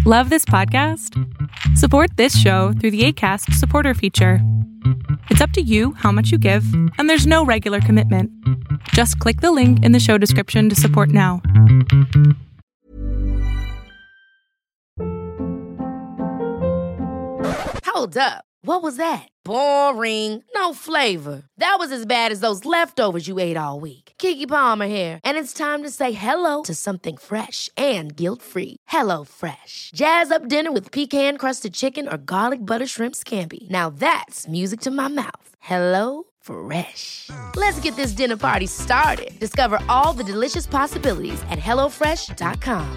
Love this podcast? Support this show through the Acast supporter feature. It's up to you how much you give, and there's no regular commitment. Just click the link in the show description to support now. Hold up. What was that? Boring. No flavor. That was as bad as those leftovers you ate all week. Keke Palmer here, and it's time to say hello to something fresh and guilt-free. Hello Fresh. Jazz up dinner with pecan-crusted chicken or garlic butter shrimp scampi. Now that's music to my mouth. Hello Fresh. Let's get this dinner party started. Discover all the delicious possibilities at hellofresh.com.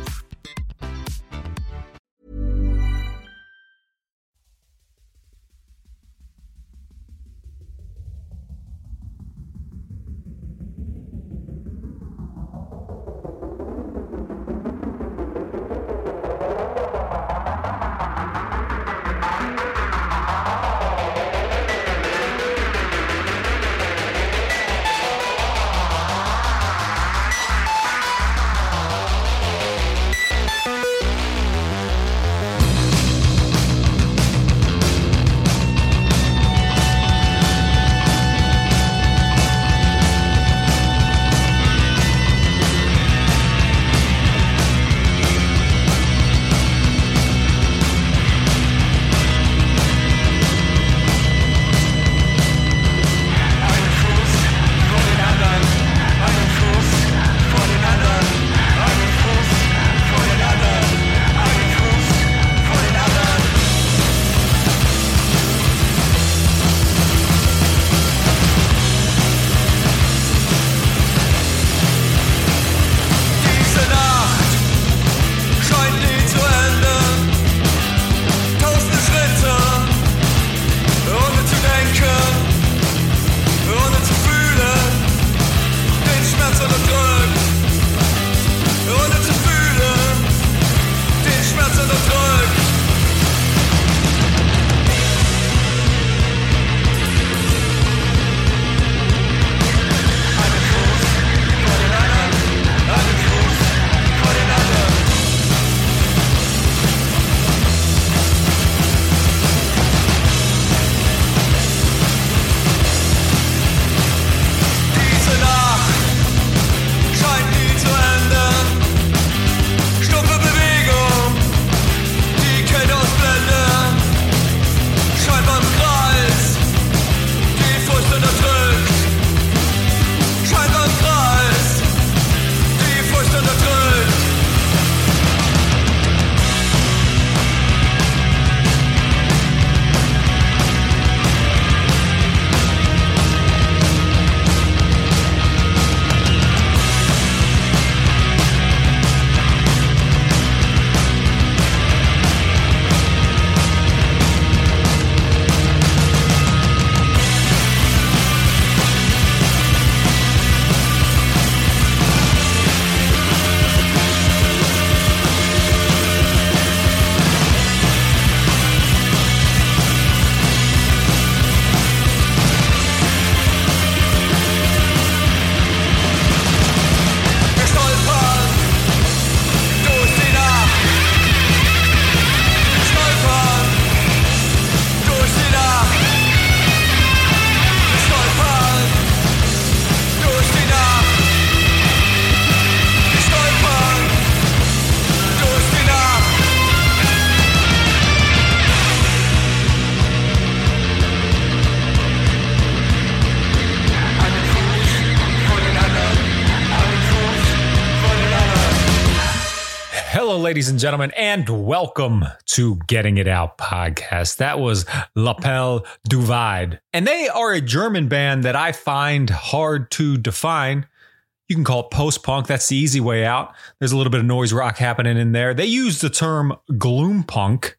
Ladies and gentlemen, and welcome to Getting It Out podcast. That was Lapel du Vide. And they are a German band that I find hard to define. You can call it post-punk. That's the easy way out. There's a little bit of noise rock happening in there. They use the term gloom punk.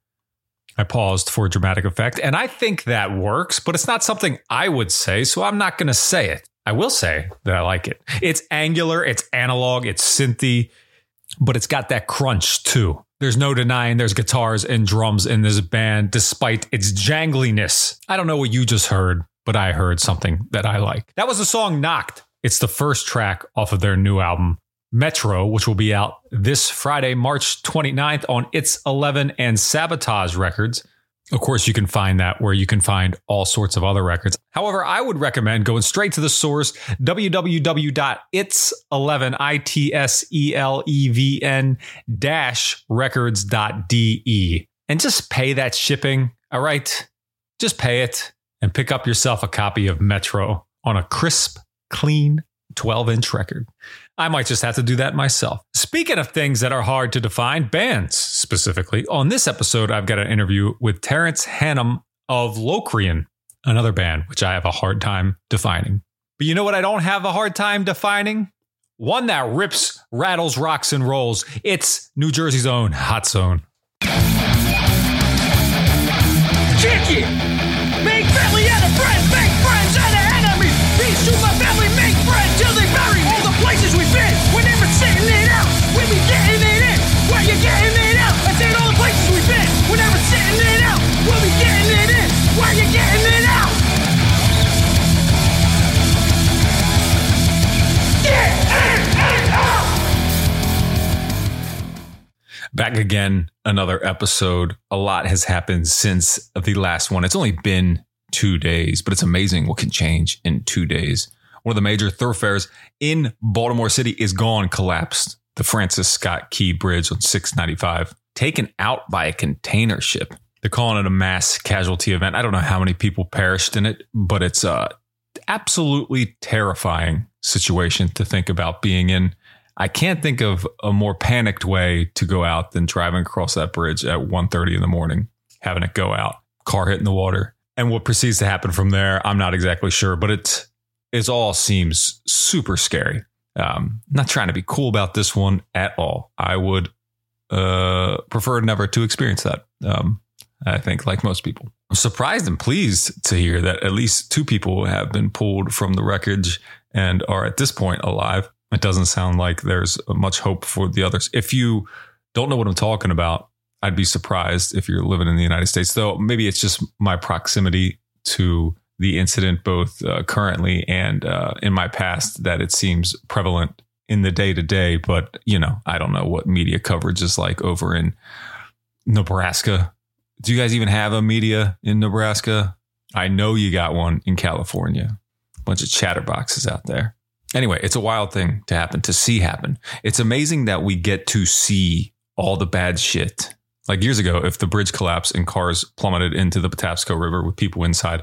I paused for dramatic effect, and I think that works, but it's not something I would say, so I'm not going to say it. I will say that I like it. It's angular, it's analog, it's synthy, but it's got that crunch too. There's no denying there's guitars and drums in this band, despite its jangliness. I don't know what you just heard, but I heard something that I like. That was the song Knocked. It's the first track off of their new album, Metro, which will be out this Friday, March 29th on It's 11 and Sabotage Records. Of course, you can find that where you can find all sorts of other records. However, I would recommend going straight to the source, www.its11itseleven-records.de, and just pay that shipping. All right, just pay it and pick up yourself a copy of Metro on a crisp, clean 12-inch record. I might just have to do that myself. Speaking of things that are hard to define, bands specifically, on this episode, I've got an interview with Terrence Hannum of Locrian, another band which I have a hard time defining. But you know what I don't have a hard time defining? One that rips, rattles, rocks, and rolls. It's New Jersey's own Hot Zone. Kick it! Make family out of friends, make friends out of enemies. Peace to my family, make friends till they bury me. All the places we've been, we're never sitting it out. We be getting it in, where you getting it out. I said all the places we've been, we're never sitting it out. We'll be getting it in, where you getting it out. Get it out! Back again, another episode. A lot has happened since the last one. It's only been 2 days, but it's amazing what can change in 2 days. One of the major thoroughfares in Baltimore City is gone, collapsed. The Francis Scott Key Bridge on 695, taken out by a container ship. They're calling it a mass casualty event. I don't know how many people perished in it, but it's a absolutely terrifying situation to think about being in. I can't think of a more panicked way to go out than driving across that bridge at 1:30 in the morning, having it go out, car hitting the water. And what proceeds to happen from there, I'm not exactly sure, but it all seems super scary. Not trying to be cool about this one at all. I would prefer never to experience that. I think, like most people. I'm surprised and pleased to hear that at least 2 people have been pulled from the wreckage and are at this point alive. It doesn't sound like there's much hope for the others. If you don't know what I'm talking about, I'd be surprised if you're living in the United States, though maybe it's just my proximity to the incident, both currently and in my past, that it seems prevalent in the day to day. But, you know, I don't know what media coverage is like over in Nebraska. Do you guys even have a media in Nebraska? I know you got one in California. A bunch of chatterboxes out there. Anyway, it's a wild thing to happen, to see happen. It's amazing that we get to see all the bad shit. Like years ago, if the bridge collapsed and cars plummeted into the Patapsco River with people inside,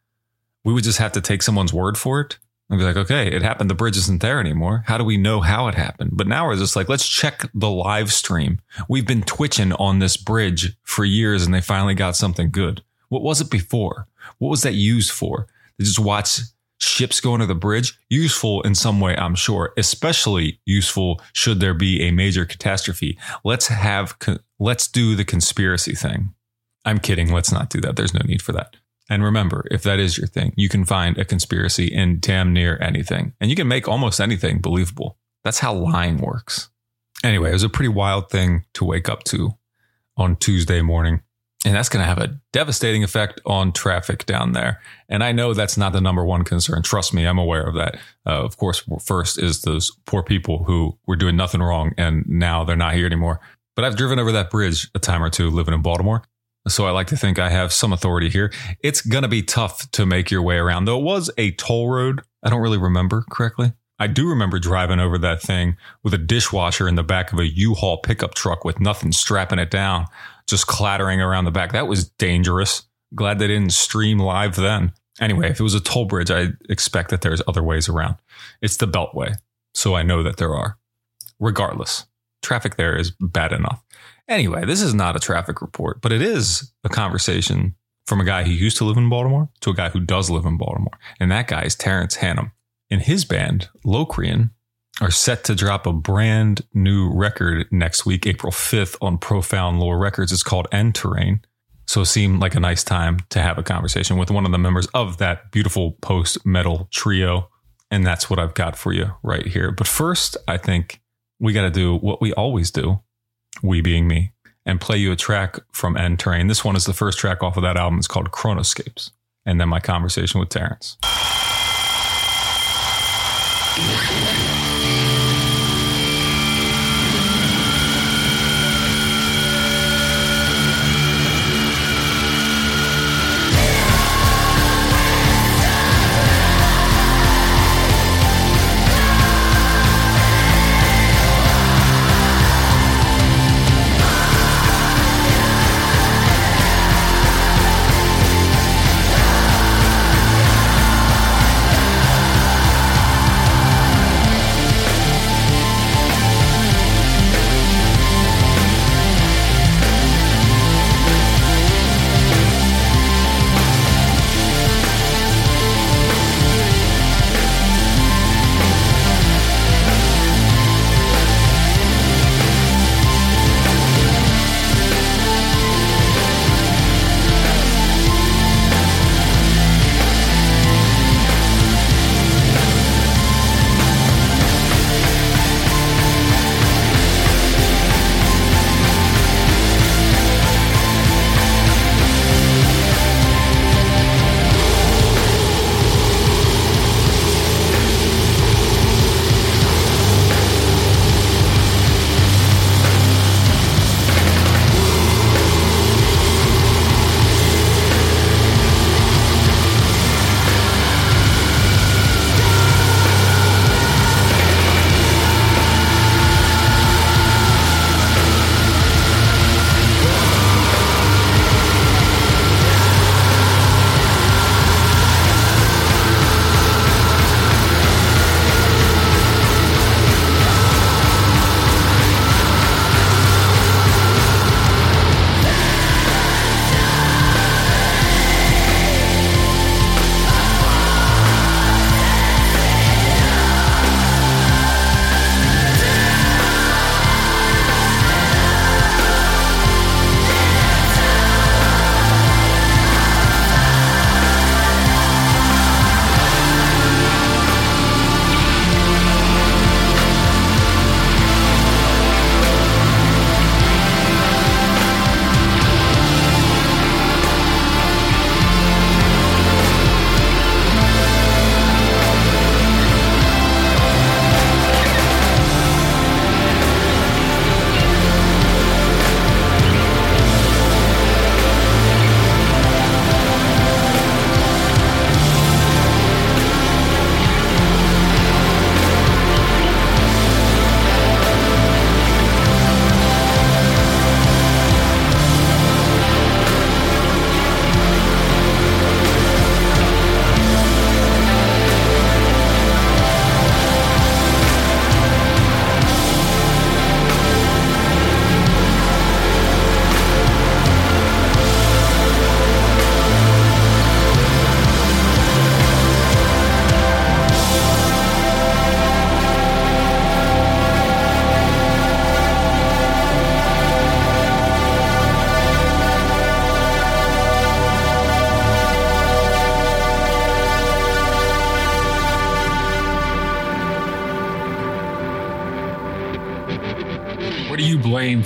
we would just have to take someone's word for it and be like, okay, it happened. The bridge isn't there anymore. How do we know how it happened? But now we're just like, let's check the live stream. We've been twitching on this bridge for years and they finally got something good. What was it before? What was that used for? They just watch ships go under the bridge? Useful in some way, I'm sure. Especially useful should there be a major catastrophe. Let's do the conspiracy thing. I'm kidding. Let's not do that. There's no need for that. And remember, if that is your thing, you can find a conspiracy in damn near anything. And you can make almost anything believable. That's how lying works. Anyway, it was a pretty wild thing to wake up to on Tuesday morning. And that's going to have a devastating effect on traffic down there. And I know that's not the number one concern. Trust me, I'm aware of that. Of course, first is those poor people who were doing nothing wrong and now they're not here anymore. But I've driven over that bridge a time or two living in Baltimore. So I like to think I have some authority here. It's going to be tough to make your way around, though it was a toll road. I don't really remember correctly. I do remember driving over that thing with a dishwasher in the back of a U-Haul pickup truck with nothing strapping it down, just clattering around the back. That was dangerous. Glad they didn't stream live then. Anyway, if it was a toll bridge, I expect that there's other ways around. It's the Beltway, so I know that there are. Regardless, traffic there is bad enough. Anyway, this is not a traffic report, but it is a conversation from a guy who used to live in Baltimore to a guy who does live in Baltimore. And that guy is Terrence Hannum. And his band, Locrian, are set to drop a brand new record next week, April 5th, on Profound Lore Records. It's called End Terrain. So it seemed like a nice time to have a conversation with one of the members of that beautiful post-metal trio. And that's what I've got for you right here. But first, I think we got to do what we always do, we being me, and play you a track from End Terrain. This one is the first track off of that album. It's called Chronoscapes. And then my conversation with Terrence.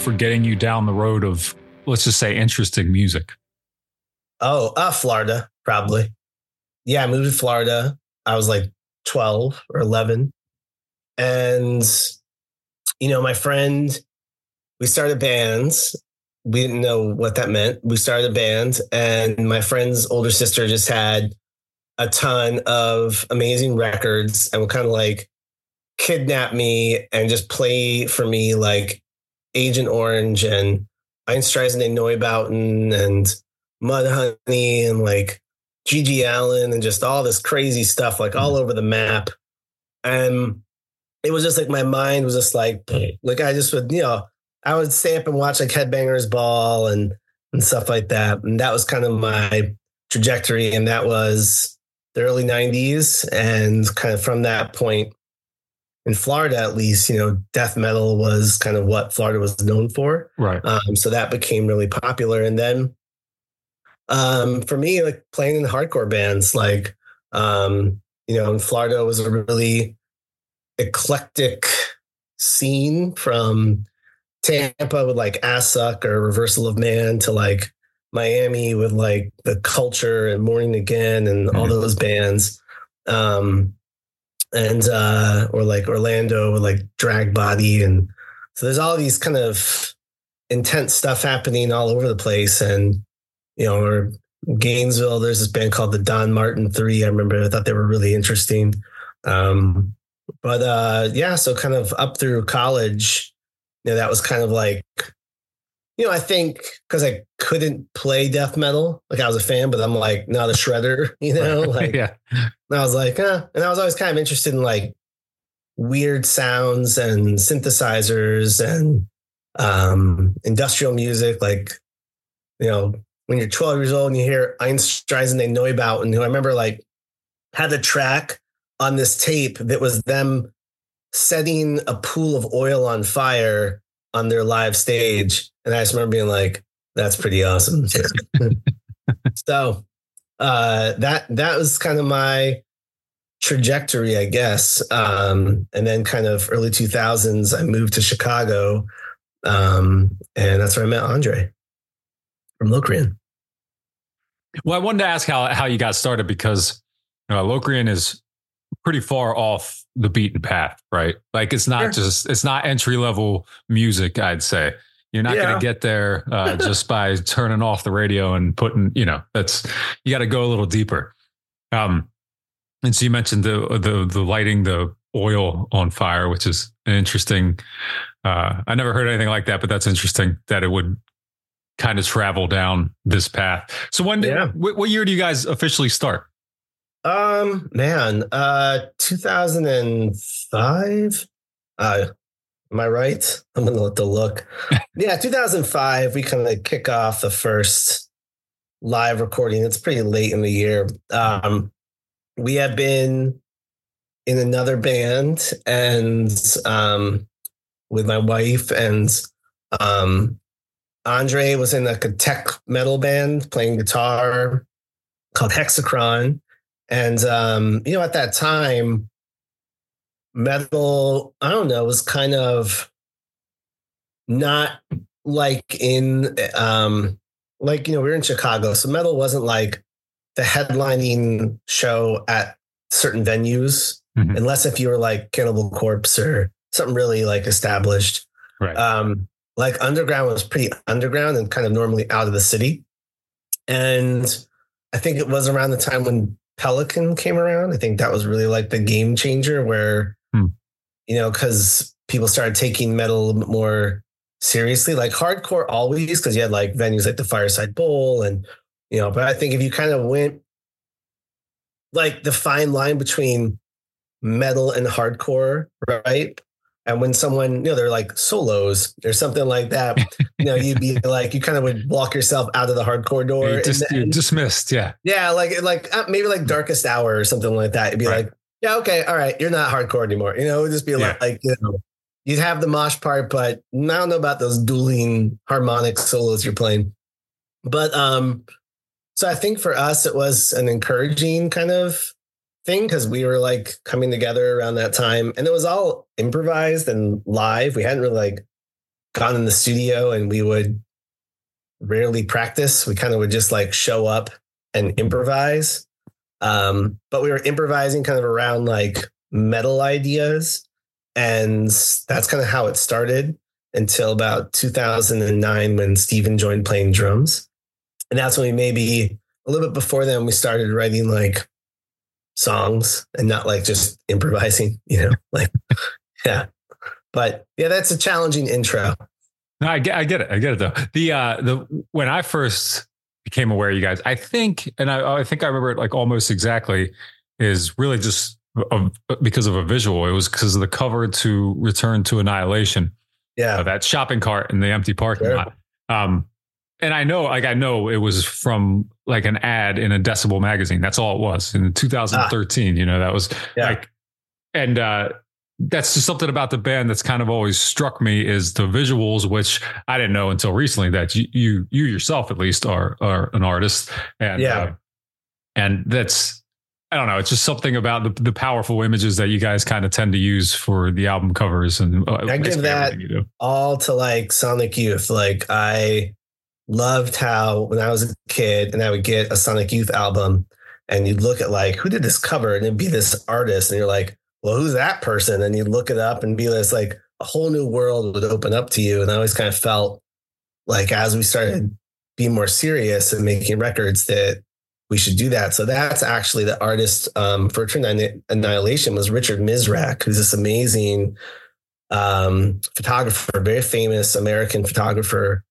for getting you down the road of, let's just say, interesting music? Florida, probably. Yeah, I moved to Florida. I was like 12 or 11. And, my friend, we started bands. We didn't know what that meant. We started a band, and my friend's older sister just had a ton of amazing records and would kind of like kidnap me and just play for me like Agent Orange and Einstreisen and Neubauten and Mudhoney and like Gigi Allen and just all this crazy stuff like all over the map. And it was just like my mind was just like I just would, I would stay up and watch like Headbangers Ball and stuff like that. And that was kind of my trajectory. And that was the early 90s. And kind of from that point in Florida, at least, death metal was kind of what Florida was known for. Right. So that became really popular. And then for me, like playing in hardcore bands, like, in Florida was a really eclectic scene from Tampa with like Ass Suck or Reversal of Man to like Miami with like The Culture and Morning Again and all those bands. Or like Orlando with like Drag Body. And so there's all these kind of intense stuff happening all over the place. And, or Gainesville, there's this band called the Don Martin 3. I remember, I thought they were really interesting. So kind of up through college, that was kind of like, I think because I couldn't play death metal, like I was a fan, but I'm like not a shredder, like, yeah. And I was like, and I was always kind of interested in like weird sounds and synthesizers and industrial music. Like, when you're 12 years old and you hear Einstreisen and Neubauten, who I remember like had a track on this tape that was them setting a pool of oil on fire on their live stage. And I just remember being like, that's pretty awesome. So that was kind of my trajectory, I guess. And then kind of early 2000s, I moved to Chicago. And that's where I met Andre from Locrian. Well, I wanted to ask how you got started, because Locrian is pretty far off the beaten path, right? Like it's not it's not entry level music, I'd say. You're not going to get there just by turning off the radio and putting, you got to go a little deeper. And so you mentioned the lighting the oil on fire, which is an interesting, I never heard anything like that, but that's interesting that it would kind of travel down this path. So what year do you guys officially start? 2005. Am I right? I'm going to let the look. Yeah, 2005, we kind of kick off the first live recording. It's pretty late in the year. We had been in another band and with my wife, and Andre was in like a tech metal band playing guitar called Hexachron. And, at that time, metal, I don't know, was kind of not like in, we were in Chicago. So metal wasn't like the headlining show at certain venues, unless if you were like Cannibal Corpse or something really like established. Right. Like underground was pretty underground and kind of normally out of the city. And I think it was around the time when Pelican came around. I think that was really like the game changer where, because people started taking metal a little bit more seriously, like hardcore always, because you had like venues like the Fireside Bowl and, but I think if you kind of went like the fine line between metal and hardcore, right? And when someone, they're like solos or something like that, you'd be like, you kind of would walk yourself out of the hardcore door. You're dismissed. Yeah. Yeah. Like maybe like Darkest Hour or something like that. It'd be like, yeah, okay. All right. You're not hardcore anymore. It would just be like, you'd have the mosh part, but I don't know about those dueling harmonic solos you're playing. But, so I think for us, it was an encouraging kind of thing because we were like coming together around that time and it was all improvised and live. We hadn't really like gone in the studio and we would rarely practice. We kind of would just like show up and improvise. But we were improvising kind of around like metal ideas. And that's kind of how it started until about 2009 when Steven joined playing drums. And that's when we maybe a little bit before then, we started writing like songs and not like just improvising, like, yeah. But yeah, that's a challenging intro. No, I get it though. The when I first became aware of you guys, I think I remember it like almost exactly, is really just because of a visual. It was because of the cover to Return to Annihilation. Yeah. That shopping cart in the empty parking lot. And I know it was from like an ad in a Decibel magazine. That's all it was in 2013. That was like, and that's just something about the band that's kind of always struck me is the visuals, which I didn't know until recently that you yourself at least are an artist. And and that's, I don't know, it's just something about the powerful images that you guys kind of tend to use for the album covers. And I give that all to like Sonic Youth. Like I loved how when I was a kid and I would get a Sonic Youth album and you'd look at like, who did this cover? And it'd be this artist. And you're like, well, who's that person? And you'd look it up and be this like a whole new world would open up to you. And I always kind of felt like as we started being more serious and making records that we should do that. So that's actually the artist for Return to Annihilation was Richard Mizrak, who's this amazing photographer, very famous American photographer,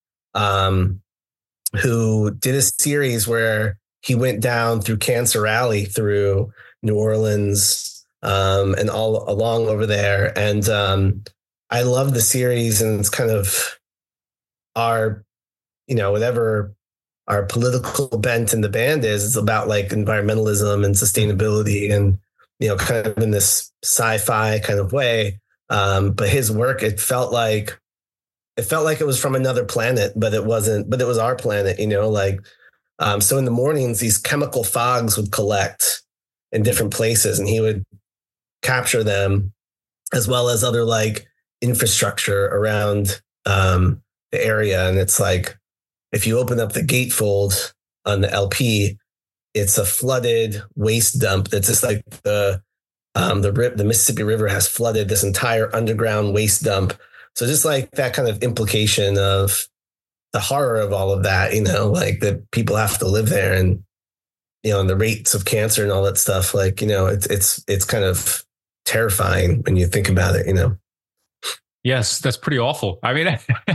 who did a series where he went down through Cancer Alley through New Orleans and all along over there. And I love the series, and it's kind of our, whatever our political bent in the band is, it's about like environmentalism and sustainability and, kind of in this sci-fi kind of way. But his work, it felt like it was from another planet, but it wasn't, but it was our planet, so in the mornings, these chemical fogs would collect in different places and he would capture them as well as other like infrastructure around the area. And it's like, if you open up the gatefold on the LP, it's a flooded waste dump. That's just like the Mississippi River has flooded this entire underground waste dump. So just like that kind of implication of the horror of all of that, like that people have to live there and, and the rates of cancer and all that stuff, like, it's kind of terrifying when you think about it, Yes, that's pretpretty awful. I mean,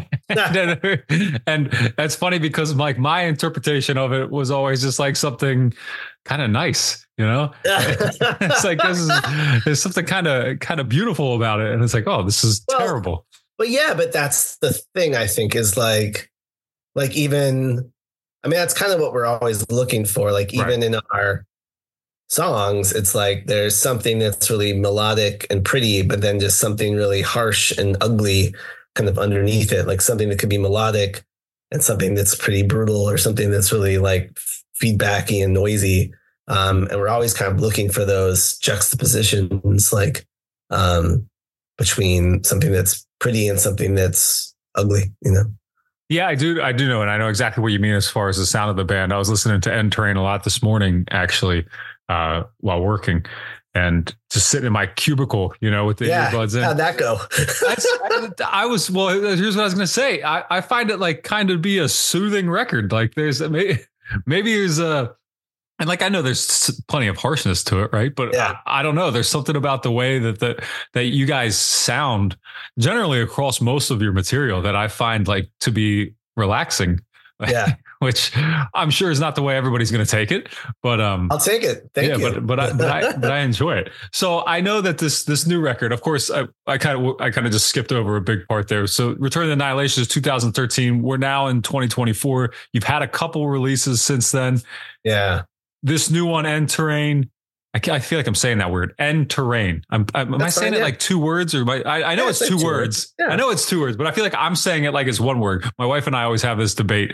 and that's funny because like my interpretation of it was always just like something kind of nice, It's like there's something kind of beautiful about it, and it's like, oh, this is terrible. But yeah, but that's the thing I think is like even, I mean, that's kind of what we're always looking for. Like even in our songs, it's like there's something that's really melodic and pretty, but then just something really harsh and ugly kind of underneath it, like something that could be melodic and something that's pretty brutal or something that's really like feedbacky and noisy. And we're always kind of looking for those juxtapositions, like between something that's pretty and something that's ugly, Yeah, I do know. And I know exactly what you mean as far as the sound of the band. I was listening to End Terrain a lot this morning, actually, while working and just sitting in my cubicle, with the earbuds in. How'd that go? Here's what I was going to say. I find it like kind of be a soothing record. Like there's maybe there's and like, I know there's plenty of harshness to it, right? But I don't know. There's something about the way that you guys sound generally across most of your material that I find like to be relaxing. Yeah. Which I'm sure is not the way everybody's going to take it, but I'll take it. Thank you. But I enjoy it. So I know that this new record, of course, I kind of just skipped over a big part there. So Return to Annihilation is 2013. We're now in 2024. You've had a couple releases since then. Yeah. This new one, End Terrain. I feel like I'm saying that word, End Terrain. Am I saying it like two words or I know it's two words. Yeah. I know it's two words, but I feel like I'm saying it like it's one word. My wife and I always have this debate.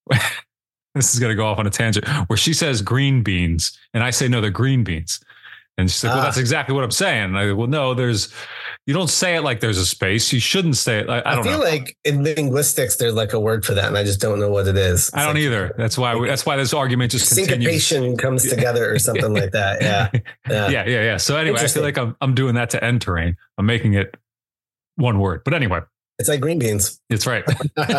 This is going to go off on a tangent where she says green beans and I say, no, they're green beans. And she's like, well, that's exactly what I'm saying. And I go, well, no, you don't say it like there's a space. You shouldn't say it. I feel like in linguistics, there's like a word for that. And I just don't know what it is. I don't either. That's why this argument just continues. Syncopation comes together or something like that. Yeah. So anyway, I feel like I'm doing that to end terrain. I'm making it one word. But anyway. It's like green beans. It's right.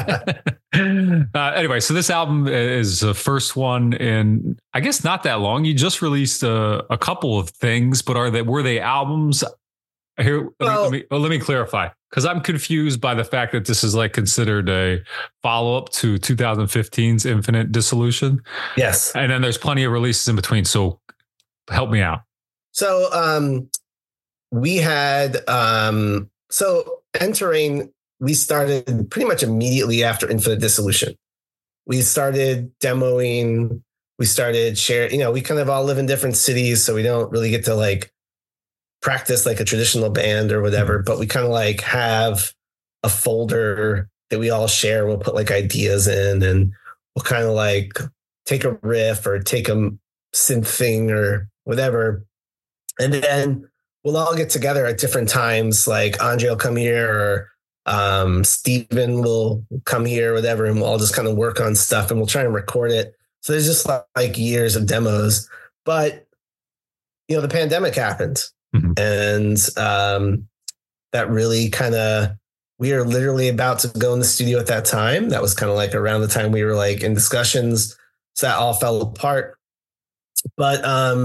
Anyway, so this album is the first one in, I guess, not that long. You just released a couple of things, but were they albums? Here, let me clarify, because I'm confused by the fact that this is like considered a follow-up to 2015's Infinite Dissolution. Yes. And then there's plenty of releases in between. So help me out. So we had Entering, we started pretty much immediately after Infinite Dissolution. We started demoing, we started sharing, we kind of all live in different cities, so we don't really get to like practice like a traditional band or whatever, but we kind of like have a folder that we all share. We'll put like ideas in, and we'll kind of like take a riff or take a synth thing or whatever. And then we'll all get together at different times. Like Andre will come here, or Steven will come here, or whatever, and we'll all just kind of work on stuff and we'll try and record it. So there's just like years of demos, but the pandemic happened. Mm-hmm. And that really kind of, we were literally about to go in the studio at that time. That was kind of like around the time we were like in discussions. So that all fell apart. But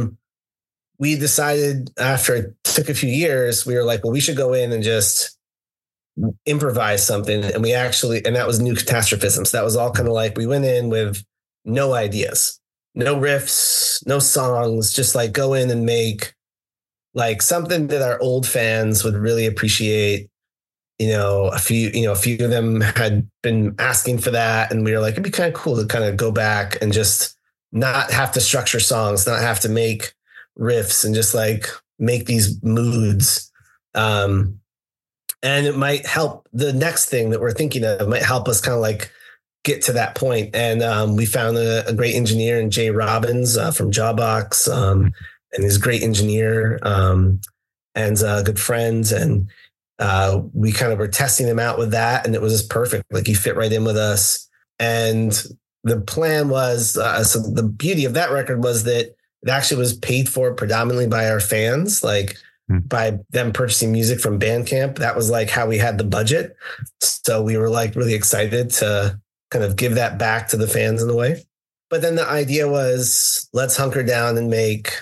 we decided after it took a few years, we were like, well, we should go in and just improvise something. And that was New Catastrophism. So that was all kind of like, we went in with no ideas, no riffs, no songs, just like go in and make like something that our old fans would really appreciate. A few of them had been asking for that. And we were like, it'd be kind of cool to kind of go back and just not have to structure songs, not have to make riffs, and just like make these moods. And it might help, the next thing that we're thinking of might help us kind of like get to that point. And we found a great engineer in Jay Robbins from Jawbox, and he's a great engineer and a good friend. And we kind of were testing him out with that, and it was just perfect. Like he fit right in with us. And the plan was, so the beauty of that record was that it actually was paid for predominantly by our fans, like by them purchasing music from Bandcamp. That was like how we had the budget. So we were like really excited to kind of give that back to the fans in a way. But then the idea was, let's hunker down and make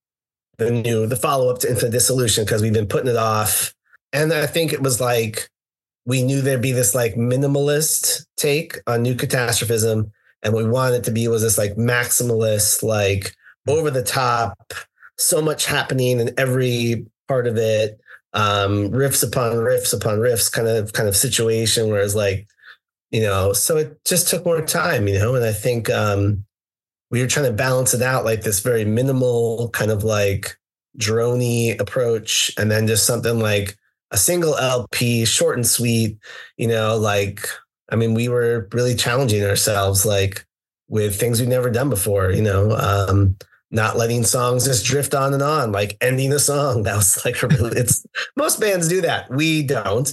the follow-up to Infinite Dissolution, because we've been putting it off. And I think it was like, we knew there'd be this like minimalist take on New Catastrophism. And what we wanted it to be was this like maximalist, like over the top, so much happening in every part of it, riffs upon riffs upon riffs kind of situation, whereas like, so it just took more time, and I think we were trying to balance it out, like this very minimal kind of like droney approach, and then just something like a single LP, short and sweet, like, I mean, we were really challenging ourselves, like with things we've never done before, not letting songs just drift on and on, like ending a song. That was like, it's most bands do that. We don't,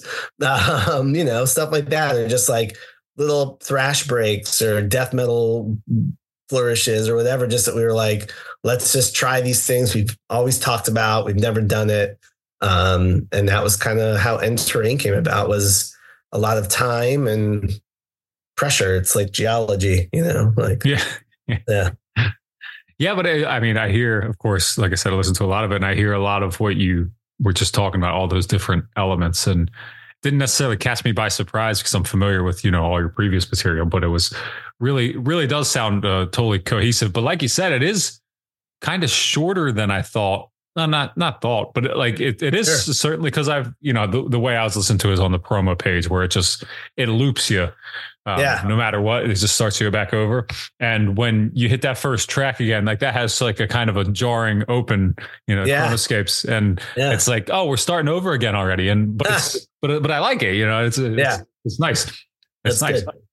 stuff like that. Or just like little thrash breaks or death metal flourishes or whatever, just that we were like, let's just try these things we've always talked about. We've never done it. And that was kind of how Entering came about, was a lot of time and pressure. It's like geology, like, yeah. Yeah, but I mean, I hear, of course, like I said, I listen to a lot of it, and I hear a lot of what you were just talking about, all those different elements, and didn't necessarily catch me by surprise because I'm familiar with, all your previous material, but it was really does sound totally cohesive. But like you said, it is kind of shorter than I thought. No, not thought, but like it is sure. Certainly, because I've, the way I was listening to it is on the promo page, where it loops you. No matter what, it just starts you back over. And when you hit that first track again, like that has like a kind of a jarring open, chronoscapes, and it's like, oh, we're starting over again already. And but I like it, it's nice. It's nice. Good.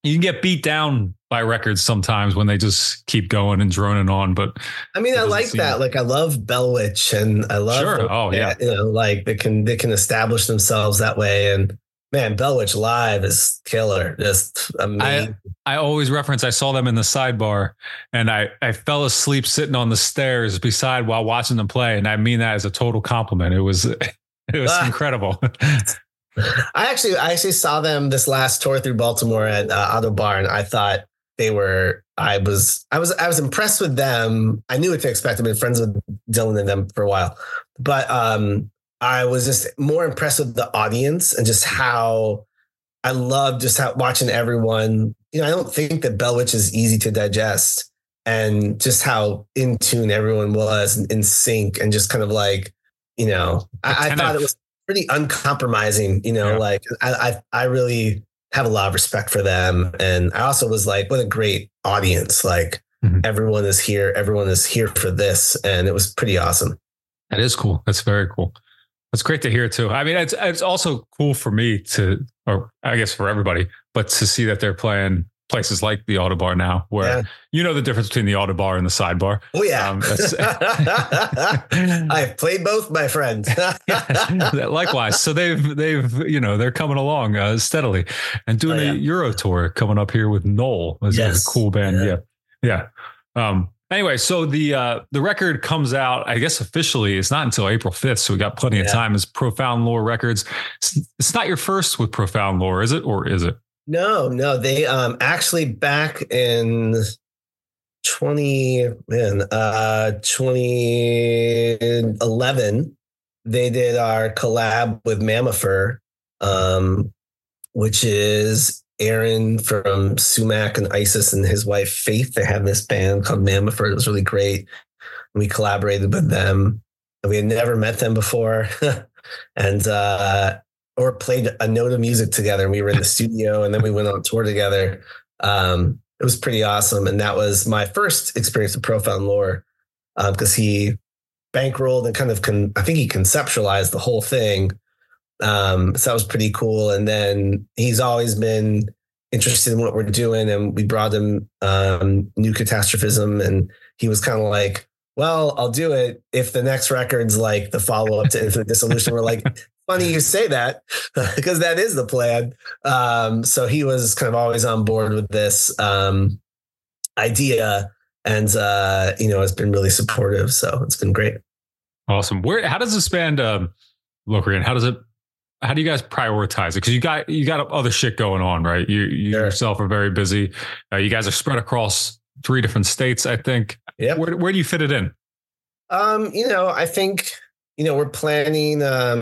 you can get beat down by records sometimes when they just keep going and droning on. But I mean, I like that. Like, I love Bell Witch, and I love, sure. Oh yeah, you know, like they can establish themselves that way. And man, Bell Witch live is killer. Just amazing. I always reference, I saw them in the sidebar and I fell asleep sitting on the stairs beside while watching them play. And I mean that as a total compliment. It was incredible. I actually saw them this last tour through Baltimore at Auto Bar, and I thought they were. I was impressed with them. I knew what to expect. I've been friends with Dylan and them for a while, but I was just more impressed with the audience and just how I loved just how watching everyone. You know, I don't think that Bell Witch is easy to digest, and just how in tune everyone was, and in sync, and just kind of like, you know, I thought it was pretty uncompromising, you know, like I really have a lot of respect for them. And I also was like, what a great audience. Like everyone is here for this. And it was pretty awesome. That is cool. That's very cool. That's great to hear too. I mean, it's also cool for me or I guess for everybody, but to see that they're playing places like the Auto Bar now, where you know the difference between the Auto Bar and the Sidebar. Oh yeah, I've played both, my friend. Likewise, so they've you know, they're coming along steadily and doing a Euro tour coming up here with Knoll. It's a cool band. Yeah. Anyway, so the record comes out, I guess officially it's not until April 5th, so we got plenty of time. It's Profound Lore Records. It's not your first with Profound Lore, is it, or is it? No, they actually back in 2011, they did our collab with Mammofer, which is Aaron from Sumac and Isis and his wife Faith. They had this band called Mammofer. It was really great. We collaborated with them. We had never met them before, and or played a note of music together. We were in the studio and then we went on tour together. It was pretty awesome. And that was my first experience with Profound Lore, because he bankrolled and kind of I think he conceptualized the whole thing. So that was pretty cool. And then he's always been interested in what we're doing. And we brought him New Catastrophism, and he was kind of like, well, I'll do it if the next record's like the follow-up to Infinite Dissolution. We're like, funny you say that, because that is the plan. So he was kind of always on board with this idea, and you know, has been really supportive. So it's been great. Awesome. How does this band look, Ryan? How do you guys prioritize it? Because you got other shit going on, right? You yourself are very busy. You guys are spread across 3 different states, I think. Yeah. Where do you fit it in? You know, I think, you know, we're planning,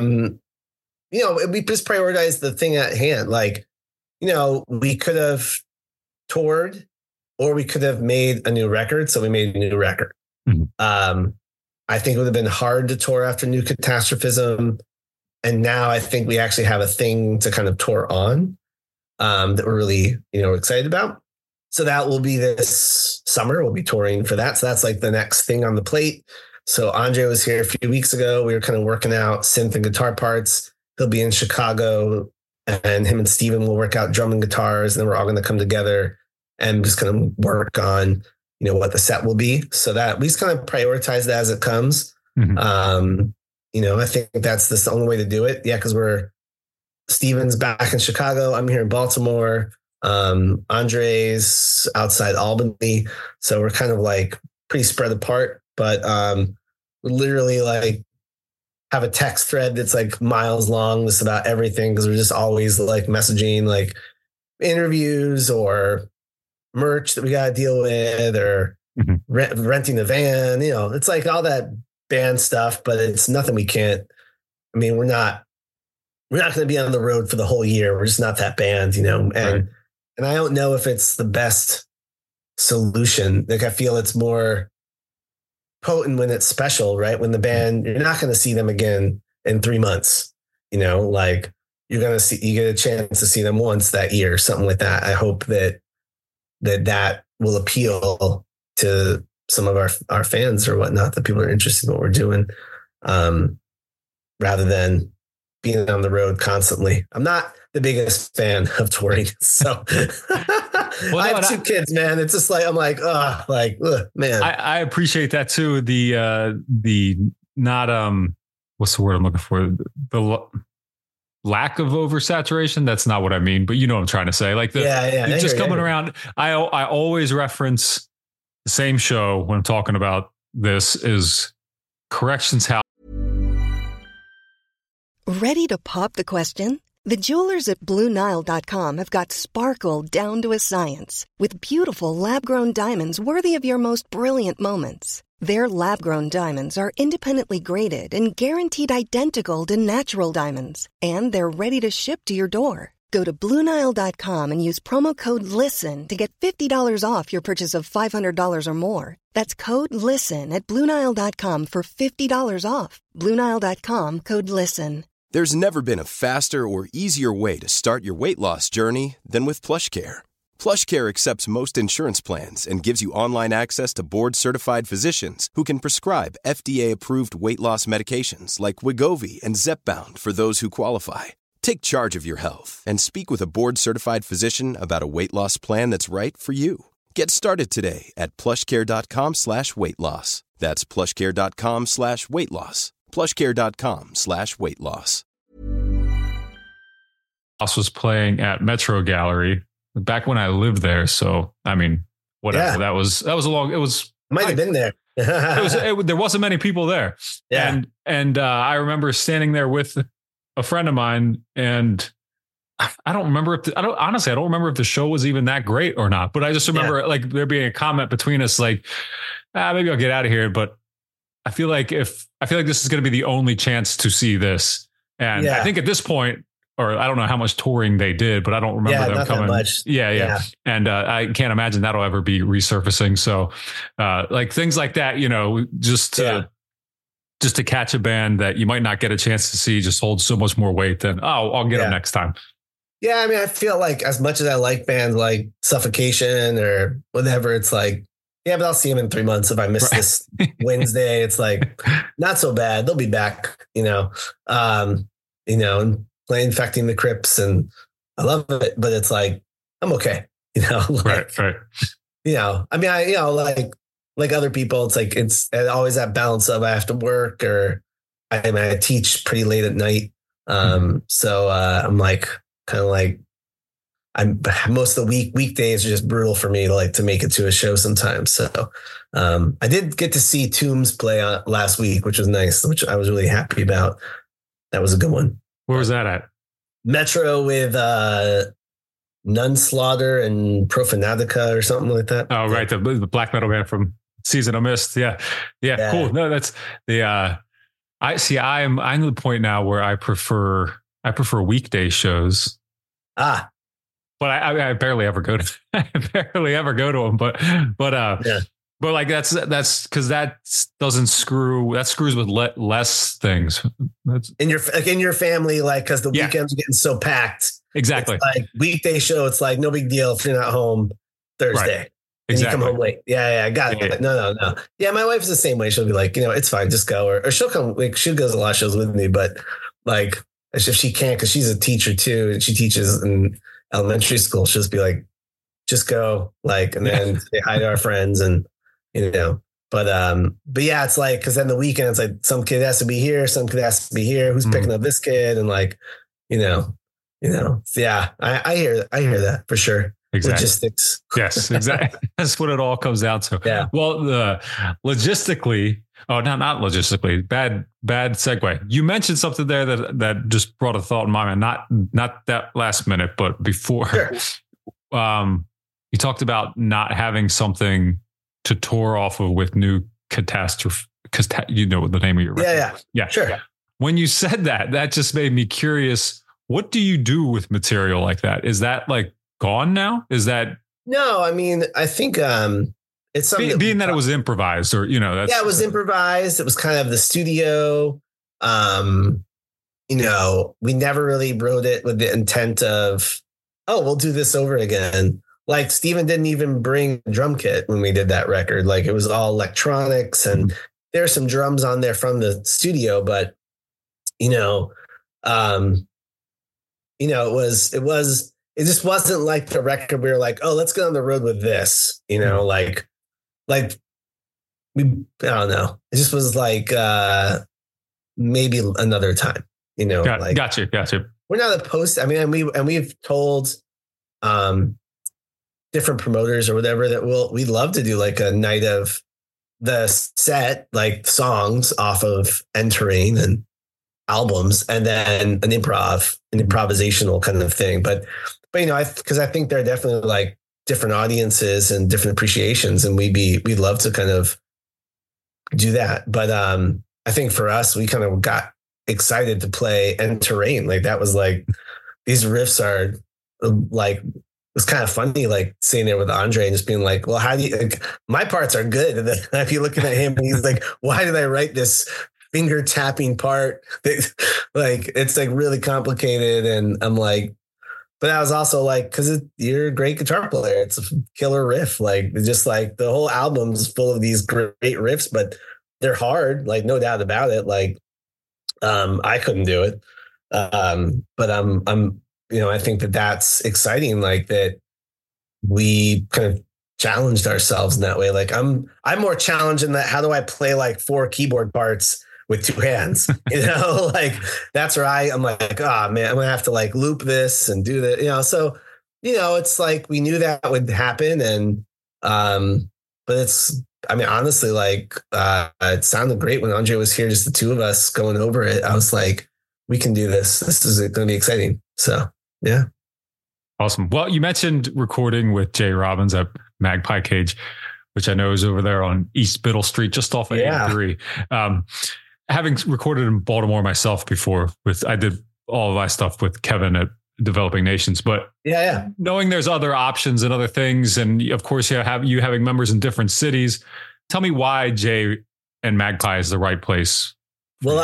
you know, we just prioritize the thing at hand. Like, you know, we could have toured or we could have made a new record. So we made a new record. Mm-hmm. I think it would have been hard to tour after New Catastrophism. And now I think we actually have a thing to kind of tour on that we're really, you know, excited about. So that will be this summer. We'll be touring for that. So that's like the next thing on the plate. So Andre was here a few weeks ago. We were kind of working out synth and guitar parts. He'll be in Chicago, and him and Steven will work out drum and guitars. And then we're all going to come together and just kind of work on, you know, what the set will be. So that we just kind of prioritize that as it comes. Mm-hmm. You know, I think that's the only way to do it. Yeah. Cause Steven's back in Chicago. I'm here in Baltimore. Andre's outside Albany. So we're kind of like pretty spread apart, but we literally like have a text thread that's like miles long, just about everything. Cause we're just always like messaging like interviews or merch that we got to deal with, or renting a van, you know, it's like all that band stuff, but it's nothing we can't. I mean, we're not going to be on the road for the whole year. We're just not that band, you know, and I don't know if it's the best solution. Like, I feel it's more potent when it's special, right? When the band, you're not going to see them again in 3 months, you know, like you get a chance to see them once that year, something like that. I hope that will appeal to some of our fans or whatnot, that people are interested in what we're doing, rather than being on the road constantly. I'm not the biggest fan of touring, so Well, I have 2 kids, man. It's just like, I'm like, man. I appreciate that too. The not, what's the word I'm looking for? The lack of oversaturation. That's not what I mean, but you know what I'm trying to say. Like just coming around. I always reference the same show when I'm talking about this is Corrections House. Ready to pop the question? The jewelers at BlueNile.com have got sparkle down to a science with beautiful lab-grown diamonds worthy of your most brilliant moments. Their lab-grown diamonds are independently graded and guaranteed identical to natural diamonds, and they're ready to ship to your door. Go to BlueNile.com and use promo code LISTEN to get $50 off your purchase of $500 or more. That's code LISTEN at BlueNile.com for $50 off. BlueNile.com, code LISTEN. There's never been a faster or easier way to start your weight loss journey than with PlushCare. PlushCare accepts most insurance plans and gives you online access to board-certified physicians who can prescribe FDA-approved weight loss medications like Wegovy and Zepbound for those who qualify. Take charge of your health and speak with a board-certified physician about a weight loss plan that's right for you. Get started today at plushcare.com/weight loss. That's plushcare.com/weight loss. plushcare.com/weight loss. Was playing at Metro Gallery back when I lived there. So, I mean, whatever. Yeah. That was a long, it was. Might have been there. There wasn't many people there. Yeah. And I remember standing there with a friend of mine, and I don't remember I don't remember if the show was even that great or not, but I just remember like there being a comment between us, like, maybe I'll get out of here. But I feel like this is going to be the only chance to see this. And I think at this point, or I don't know how much touring they did, but I don't remember them coming. Much. Yeah. And I can't imagine that'll ever be resurfacing. So like things like that, you know, just to catch a band that you might not get a chance to see just holds so much more weight than, I'll get them next time. Yeah. I mean, I feel like as much as I like bands like Suffocation or whatever, it's like, yeah, but I'll see them in 3 months if I miss this Wednesday. It's like not so bad. They'll be back, and playing Infecting the Crypts, and I love it, but it's like I'm okay, Right. I mean, like other people, it's like it's always that balance of I have to work or I teach pretty late at night, so I'm like kind of like. Most of the weekdays are just brutal for me to make it to a show sometimes. So I did get to see Tombs play last week, which was nice, which I was really happy about. That was a good one. Where was that at? Metro with Nunslaughter and Profanatica or something like that. Oh, right. The black metal band from Season of Mist. Yeah. Cool. No, that's the I'm to the point now where I prefer weekday shows. But I barely ever go to them. But like that's because that screws with less things. That's in your family, like because the weekends are getting so packed. Exactly. It's like weekday show, it's like no big deal if you're not home Thursday. Right. And you come home late. Yeah, I got it. No. Yeah, my wife's the same way. She'll be like, it's fine, just go. Or she'll come. Like she goes to a lot of shows with me, but like if she can't, because she's a teacher too, and she teaches in elementary school, she'll just be like, just go, like, and then say hi to our friends, and but yeah, it's like because then the weekend it's like some kid has to be here, some kid has to be here. Who's picking up this kid, and like, so yeah, I hear that for sure. Exactly. Logistics. Yes, exactly. That's what it all comes down to. Yeah. Well, logistically. Oh, not logistically. Bad segue. You mentioned something there that just brought a thought in my mind. Not that last minute, but before. Sure. You talked about not having something to tour off of with New Catastrophe. Because you know the name of your record. Yeah. Sure. When you said that just made me curious. What do you do with material like that? Is that like gone now? Is that? No, I mean, I think it's something being that it was improvised, or that's, it was improvised. It was kind of the studio. We never really wrote it with the intent of, we'll do this over again. Like Steven didn't even bring a drum kit when we did that record. Like it was all electronics, and there are some drums on there from the studio, but it was it just wasn't like the record we were like, oh, let's get on the road with this, you know, like I don't know. It just was like maybe another time, you know. Gotcha. We're not opposed. I mean, we've told different promoters or whatever that we'd love to do like a night of the set, like songs off of Entering and albums, and then an improvisational kind of thing. But you know, because I think there are definitely like different audiences and different appreciations, and we'd love to kind of do that. But I think for us, we kind of got excited to play Entering. Like that was like, these riffs are like, it's kind of funny, like sitting there with Andre and just being like, well, how do you, like, my parts are good. And then if you're looking at him, he's like, why did I write this finger tapping part? Like, it's like really complicated. And I'm like, but I was also like, because you're a great guitar player. It's a killer riff. Like, just like the whole album's full of these great riffs, but they're hard, like no doubt about it. Like, I couldn't do it. But I'm, you know, I think that's exciting. Like that we kind of challenged ourselves in that way. Like I'm more challenged in that. How do I play like 4 keyboard parts with 2 hands? You know, like that's where I'm like, oh man, I'm gonna have to like loop this and do that. You know, so you know, it's like we knew that would happen, and but it's. I mean, honestly, like it sounded great when Andre was here, just the 2 of us going over it. I was like, we can do this. This is going to be exciting. So, yeah. Awesome. Well, you mentioned recording with Jay Robbins at Magpie Cage, which I know is over there on East Biddle Street, just off of 83. Having recorded in Baltimore myself before, I did all of my stuff with Kevin at Developing Nations, but knowing there's other options and other things, and of course you having members in different cities. Tell me why Jay and Magpie is the right place. Well,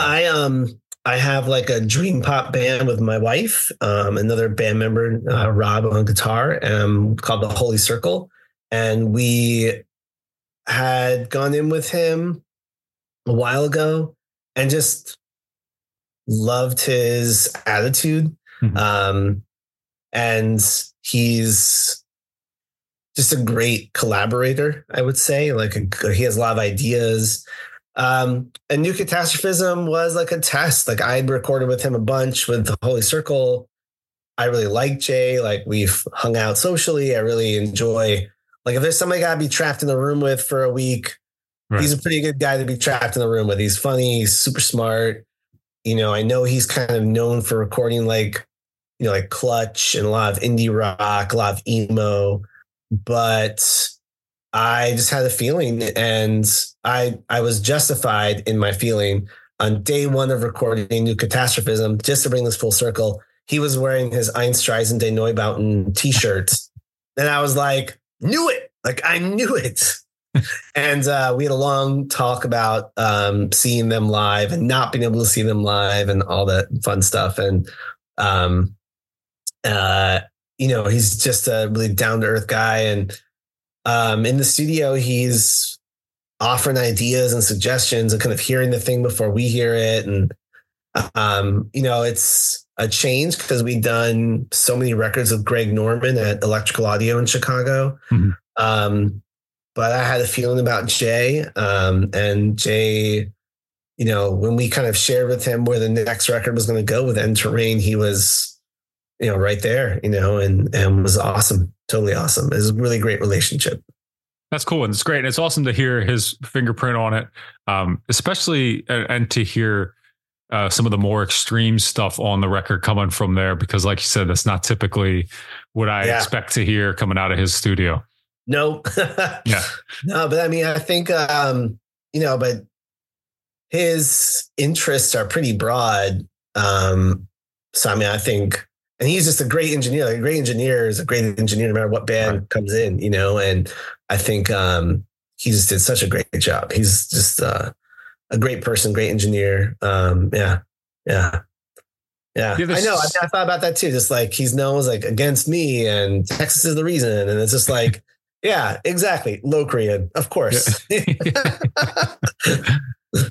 I have like a dream pop band with my wife, another band member, Rob on guitar, called the Holy Circle, and we had gone in with him a while ago and just loved his attitude. Mm-hmm. And he's just a great collaborator, I would say. Like he has a lot of ideas. And New Catastrophism was like a test. Like I'd recorded with him a bunch with the Holy Circle. I really like Jay. Like we've hung out socially. I really enjoy, like if there's somebody I gotta be trapped in the room with for a week, he's a pretty good guy to be trapped in the room with. He's funny. He's super smart. You know, I know he's kind of known for recording like, you know, like Clutch and a lot of indie rock, a lot of emo, but I just had a feeling, and I was justified in my feeling on day 1 of recording New Catastrophism. Just to bring this full circle, he was wearing his Einstreisen der Neubauten t-shirt. And I was like, knew it. Like I knew it. And we had a long talk about seeing them live and not being able to see them live and all that fun stuff. And, you know, he's just a really down to earth guy. And in the studio, he's offering ideas and suggestions and kind of hearing the thing before we hear it. And, you know, it's a change because we've done so many records with Greg Norman at Electrical Audio in Chicago. Mm-hmm. But I had a feeling about Jay, and Jay, you know, when we kind of shared with him where the next record was going to go with Entering, he was, you know, right there, you know, and was awesome. Totally awesome. It was a really great relationship. That's cool. And it's great. And it's awesome to hear his fingerprint on it, especially and to hear some of the more extreme stuff on the record coming from there, because like you said, that's not typically what I expect to hear coming out of his studio. No. Yeah. No, but I mean, I think, you know, but his interests are pretty broad. So, I mean, I think, and he's just a great engineer. Like a great engineer is a great engineer no matter what band comes in, you know, and I think he just did such a great job. He's just a great person, great engineer. Yeah. I know. I thought about that too. Just like he's known as like Against Me and Texas Is the Reason. And it's just like, yeah, exactly. Locrian, of course.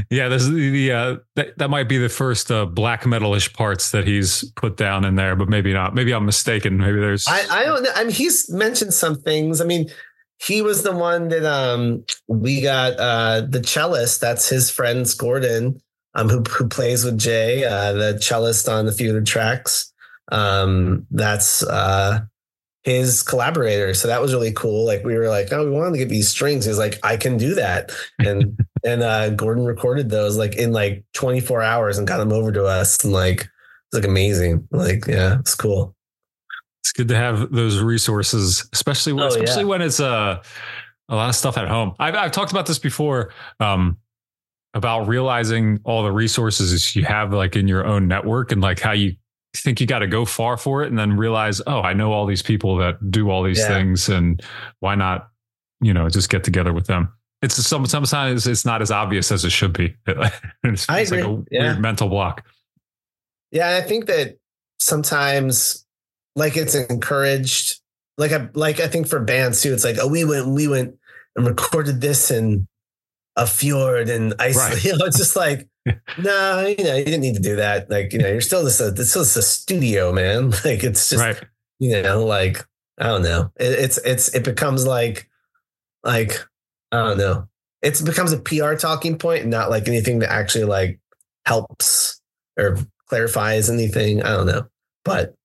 Yeah, this is that might be the first black metal-ish parts that he's put down in there, but maybe not. Maybe I'm mistaken. Maybe there's I don't know. I mean, he's mentioned some things. I mean, he was the one that we got the cellist. That's his friend Gordon, who plays with Jay, the cellist on a few of the tracks. That's his collaborator. So that was really cool. Like we were like, oh, we wanted to get these strings. He's like, I can do that. And Gordon recorded those like in like 24 hours and got them over to us. And like, it's like amazing. Like, yeah, it's cool. It's good to have those resources, especially when it's a lot of stuff at home. I've talked about this before, about realizing all the resources you have like in your own network and like how you think you got to go far for it and then realize, oh, I know all these people that do all these things and why not, just get together with them. It's sometimes it's not as obvious as it should be. It's like a weird mental block. Yeah. I think that sometimes like it's encouraged, like I think for bands too, it's like, oh, we went and recorded this in a fjord and Iceland. Right. It's just like, no, you didn't need to do that. Like, you're still just a studio, man. Like, it's just, like, I don't know. It becomes like, I don't know. It becomes a PR talking point and not like anything that actually like helps or clarifies anything. I don't know, but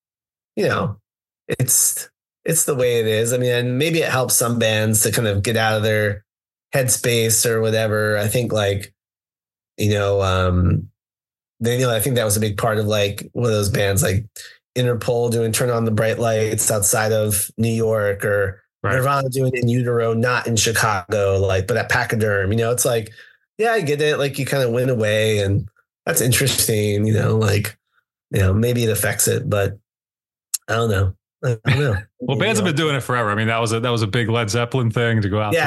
it's the way it is. I mean, and maybe it helps some bands to kind of get out of their headspace or whatever. I think like, I think that was a big part of like one of those bands like Interpol doing Turn on the Bright Lights outside of New York, or Nirvana doing In Utero, not in Chicago, like, but at Pachyderm, it's like, yeah, I get it. Like you kind of went away and that's interesting, maybe it affects it, but I don't know. Well, bands have been doing it forever. I mean, that was a big Led Zeppelin thing to go out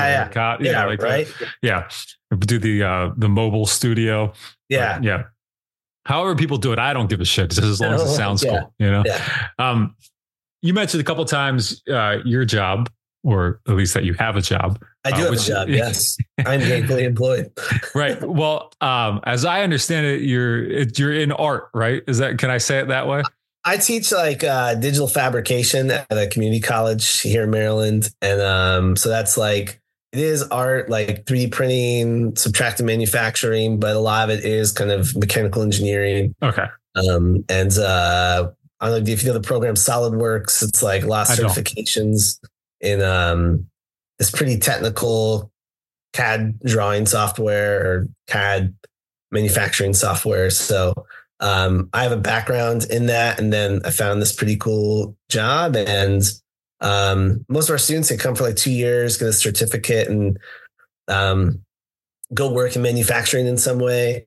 do the mobile studio. Yeah. But, yeah. However people do it, I don't give a shit just as long as it sounds cool, Yeah. You mentioned a couple of times your job, or at least that you have a job. I do have a job. Yes. I'm gainfully employed. Right. Well, as I understand it, you're in art, right? Can I say it that way? I teach like digital fabrication at a community college here in Maryland. And so that's like, it is art, like 3D printing, subtractive manufacturing, but a lot of it is kind of mechanical engineering. Okay. I don't know if you know the program SolidWorks. It's like a lot of certifications in this pretty technical CAD drawing software or CAD manufacturing software. So I have a background in that, and then I found this pretty cool job. And most of our students, they come for like 2 years, get a certificate, and go work in manufacturing in some way.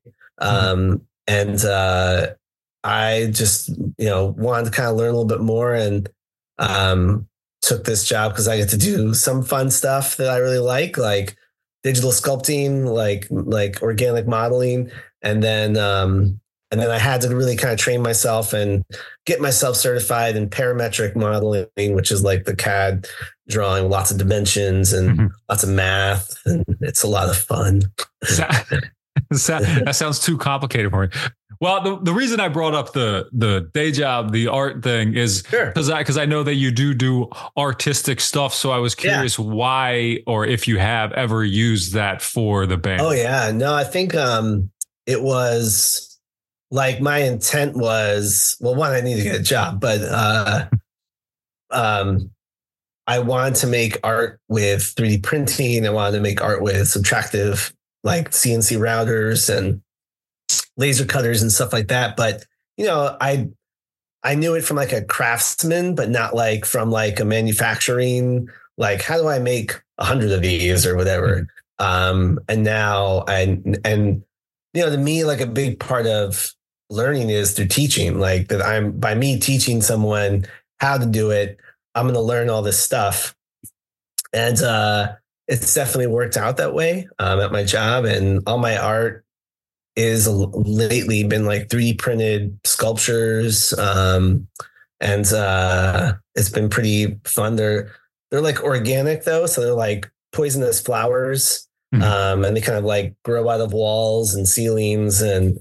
I just, wanted to kind of learn a little bit more, and took this job because I get to do some fun stuff that I really like digital sculpting, like organic modeling, and then I had to really kind of train myself and get myself certified in parametric modeling, which is like the CAD drawing, lots of dimensions and lots of math, and it's a lot of fun. That sounds too complicated for me. Well, the reason I brought up the day job, the art thing, is because I know that you do artistic stuff. So I was curious why, or if you have ever used that for the band. Oh yeah, no, I think it was like my intent was, well, one, I need to get a job, but I wanted to make art with 3D printing. I wanted to make art with subtractive, like CNC routers and laser cutters and stuff like that. But, I knew it from like a craftsman, but not like from like a manufacturing, like how do I make 100 of these or whatever. And now, to me, like a big part of learning is through teaching, like that by me teaching someone how to do it, I'm going to learn all this stuff. And it's definitely worked out that way at my job. And all my art is lately been like 3D printed sculptures. And it's been pretty fun. They're like organic though. So they're like poisonous flowers And they kind of like grow out of walls and ceilings and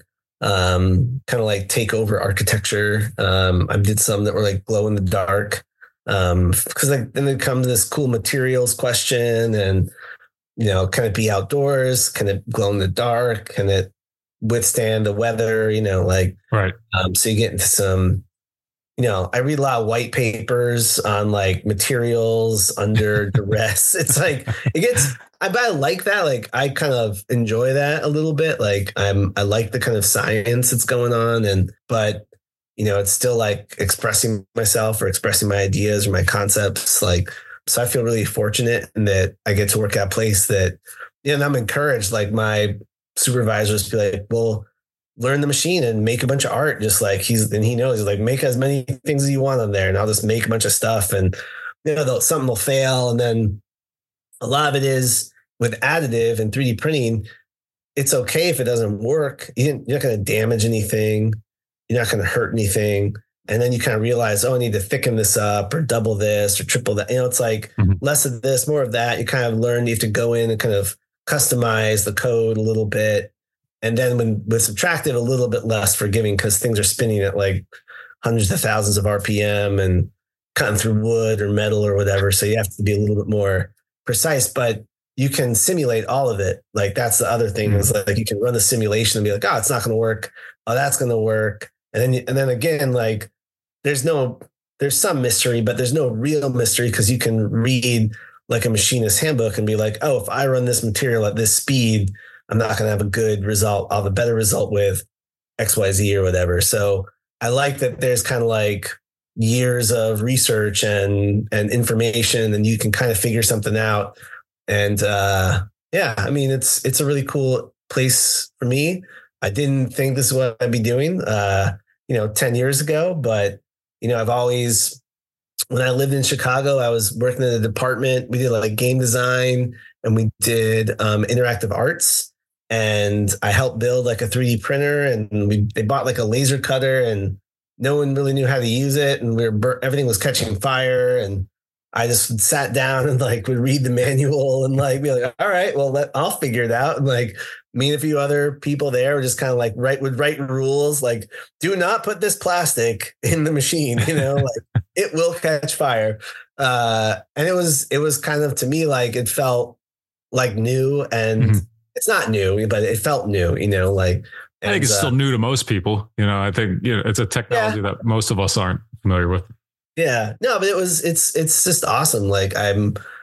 kind of like take over architecture. I did some that were like glow in the dark because like then it comes this cool materials question and, you know, can it be outdoors? Can it glow in the dark? Can it withstand the weather? You know, like, right. So you get into some, you know, I read a lot of white papers on like materials under duress. It's like, it gets, I like that. Like, I kind of enjoy that a little bit. Like I like the kind of science that's going on but you know, it's still like expressing myself or expressing my ideas or my concepts. Like, so I feel really fortunate in that I get to work at a place that, you know, and I'm encouraged, like my supervisors be like, well, learn the machine and make a bunch of art. Just like he knows, he's like, make as many things as you want on there. And I'll just make a bunch of stuff and, you know, something will fail. And then a lot of it is with additive and 3D printing. It's okay if it doesn't work. You're not going to damage anything. You're not going to hurt anything. And then you kind of realize, oh, I need to thicken this up or double this or triple that. You know, it's like less of this, more of that. You kind of learn, you have to go in and kind of customize the code a little bit. And then with subtractive, a little bit less forgiving because things are spinning at like hundreds of thousands of RPM and cutting through wood or metal or whatever. So you have to be a little bit more precise, but you can simulate all of it. Like that's the other thing is like you can run the simulation and be like, oh, it's not going to work. Oh, that's going to work. And then again, like there's some mystery, but there's no real mystery because you can read like a machinist handbook and be like, oh, if I run this material at this speed, I'm not going to have a good result. I'll have a better result with XYZ or whatever. So I like that there's kind of like years of research and information and you can kind of figure something out. And yeah, I mean, it's a really cool place for me. I didn't think this is what I'd be doing, 10 years ago, but, you know, I've always, when I lived in Chicago, I was working in a department. We did like game design and we did interactive arts. And I helped build like a 3D printer and they bought like a laser cutter and no one really knew how to use it. And everything was catching fire. And I just sat down and like would read the manual and like be like, all right, well, I'll figure it out. And like me and a few other people there were just kind of like would write rules like, do not put this plastic in the machine, you know, like it will catch fire. And it was kind of, to me, like it felt like new and it's not new, but it felt new, you know, like. I think it's still new to most people. You know, I think, you know, it's a technology that most of us aren't familiar with. Yeah, no, but it's just awesome. Like I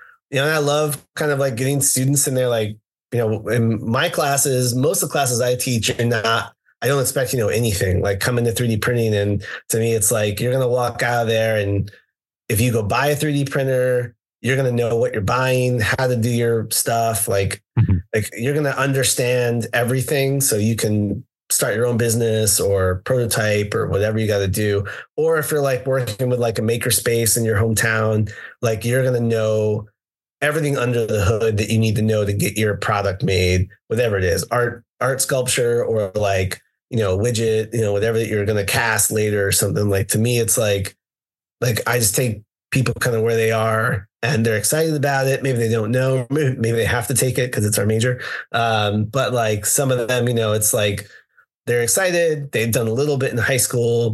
love kind of like getting students in there, like, you know, in my classes, most of the classes I teach I don't expect, you know, anything like come into 3D printing. And to me, it's like, you're going to walk out of there. And if you go buy a 3D printer, you're going to know what you're buying, how to do your stuff. Like you're going to understand everything so you can start your own business or prototype or whatever you got to do. Or if you're like working with like a makerspace in your hometown, like you're going to know everything under the hood that you need to know to get your product made, whatever it is, art sculpture, or like, you know, widget, you know, whatever that you're going to cast later or something. Like, to me, it's like I just take people kind of where they are and they're excited about it. Maybe they don't know, maybe they have to take it because it's our major. But like some of them, you know, it's like, they're excited. They've done a little bit in high school,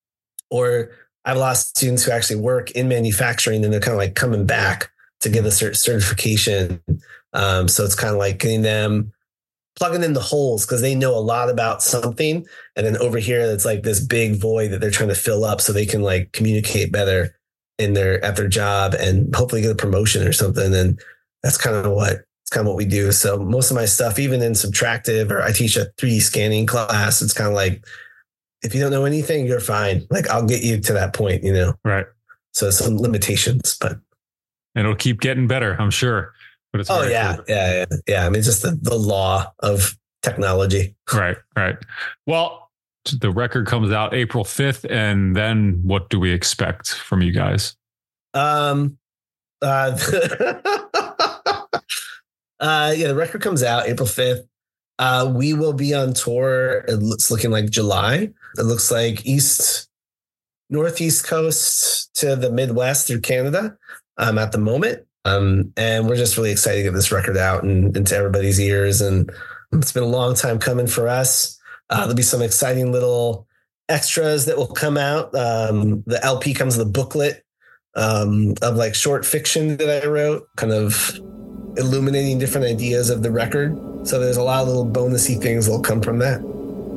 or I have a lot of students who actually work in manufacturing and they're kind of like coming back to get a certification. So it's kind of like getting them plugging in the holes because they know a lot about something. And then over here, it's like this big void that they're trying to fill up so they can like communicate better at their job and hopefully get a promotion or something. And that's kind of what we do. So most of my stuff, even in subtractive, or I teach a 3D scanning class, it's kind of like, if you don't know anything, you're fine. Like I'll get you to that point, you know? Right. So some limitations, but. And it'll keep getting better, I'm sure. But it's cool. Yeah. I mean, just the law of technology. Right. Well, the record comes out April 5th. And then what do we expect from you guys? The record comes out April 5th. We will be on tour. It's looking like July. It looks like northeast coast to the Midwest through Canada at the moment. And we're just really excited to get this record out and into everybody's ears. And it's been a long time coming for us. There'll be some exciting little extras that will come out. The LP comes with a booklet of like short fiction that I wrote, kind of illuminating different ideas of the record. So there's a lot of little bonusy things that'll come from that.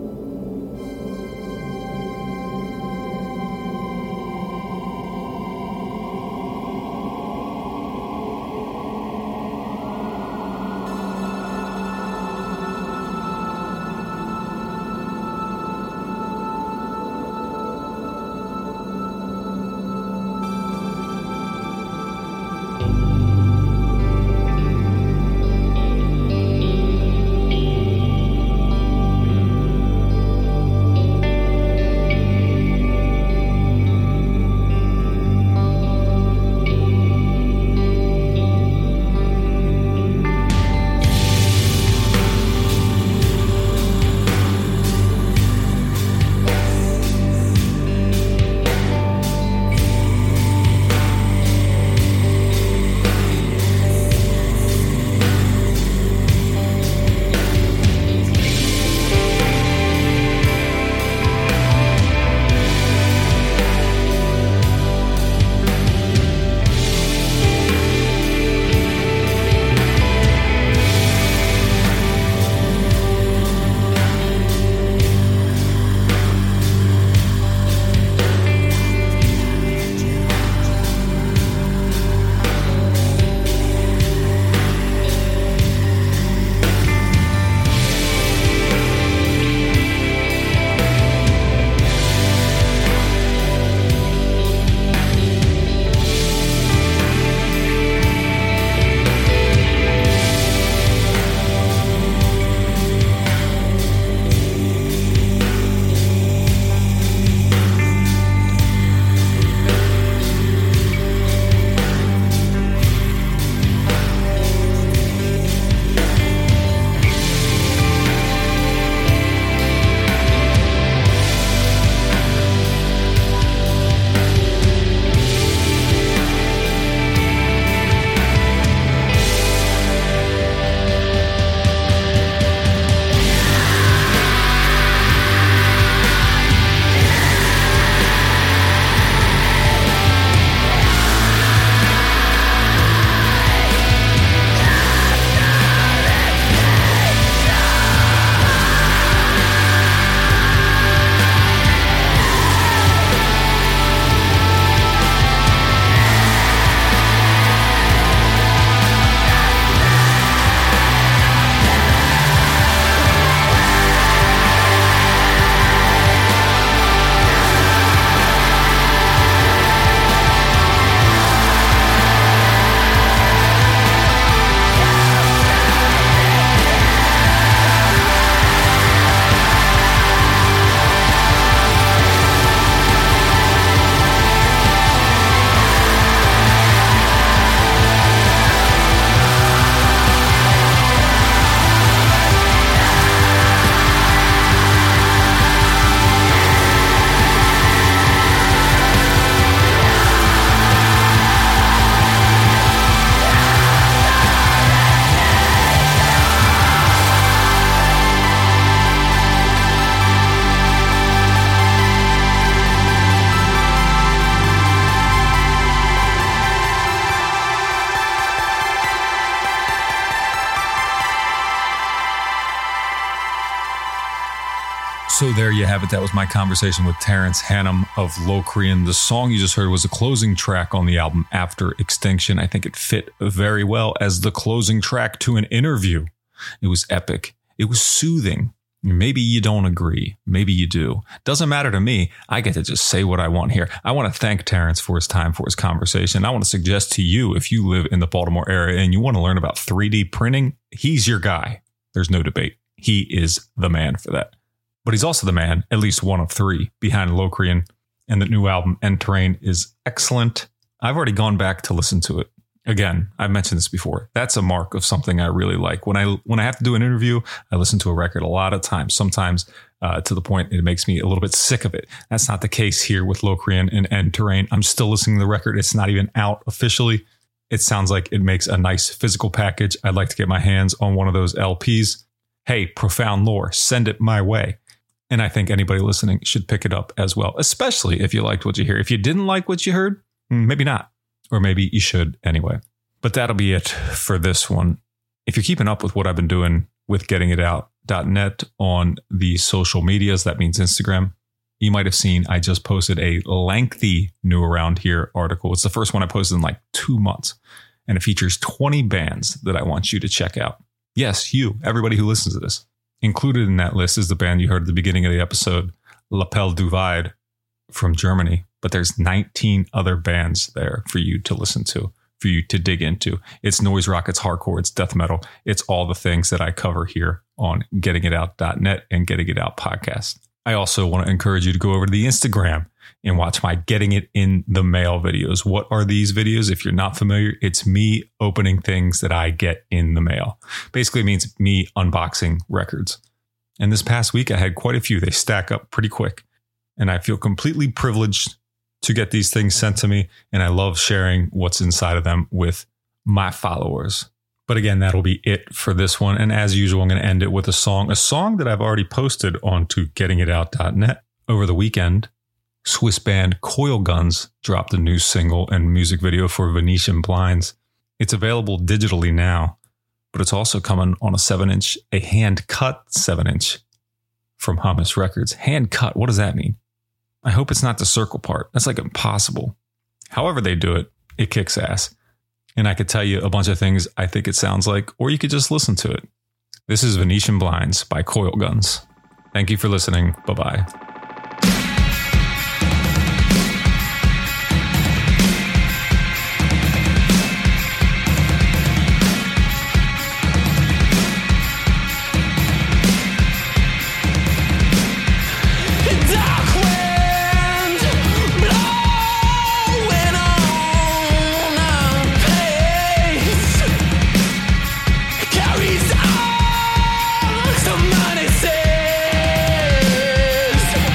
So there you have it. That was my conversation with Terrence Hannum of Locrian. The song you just heard was the closing track on the album After Extinction. I think it fit very well as the closing track to an interview. It was epic. It was soothing. Maybe you don't agree. Maybe you do. Doesn't matter to me. I get to just say what I want here. I want to thank Terrence for his time, for his conversation. I want to suggest to you, if you live in the Baltimore area and you want to learn about 3D printing, he's your guy. There's no debate. He is the man for that. But he's also the man, at least one of three, behind Locrian. And the new album, End Terrain, is excellent. I've already gone back to listen to it. Again, I've mentioned this before. That's a mark of something I really like. When I have to do an interview, I listen to a record a lot of times, sometimes to the point it makes me a little bit sick of it. That's not the case here with Locrian and End Terrain. I'm still listening to the record. It's not even out officially. It sounds like it makes a nice physical package. I'd like to get my hands on one of those LPs. Hey, Profound Lore, send it my way. And I think anybody listening should pick it up as well, especially if you liked what you hear. If you didn't like what you heard, maybe not. Or maybe you should anyway. But that'll be it for this one. If you're keeping up with what I've been doing with gettingitout.net on the social medias, that means Instagram, you might have seen I just posted a lengthy New Around Here article. It's the first one I posted in like 2 months. And it features 20 bands that I want you to check out. Yes, you, everybody who listens to this. Included in that list is the band you heard at the beginning of the episode, Lapel du Vide from Germany. But there's 19 other bands there for you to listen to, for you to dig into. It's noise rock, it's hardcore, it's death metal. It's all the things that I cover here on gettingitout.net and Getting It Out podcast. I also want to encourage you to go over to the Instagram and watch my Getting It in the Mail videos. What are these videos? If you're not familiar, it's me opening things that I get in the mail. Basically, it means me unboxing records. And this past week, I had quite a few. They stack up pretty quick. And I feel completely privileged to get these things sent to me. And I love sharing what's inside of them with my followers. But again, that'll be it for this one. And as usual, I'm going to end it with a song that I've already posted onto gettingitout.net over the weekend. Swiss band Coil Guns dropped a new single and music video for Venetian Blinds. It's available digitally now, but it's also coming on a 7-inch, a hand-cut 7-inch from Hummus Records. Hand-cut, what does that mean? I hope it's not the circle part. That's like impossible. However they do it, it kicks ass. And I could tell you a bunch of things I think it sounds like, or you could just listen to it. This is Venetian Blinds by Coil Guns. Thank you for listening. Bye-bye. Carries on, some money says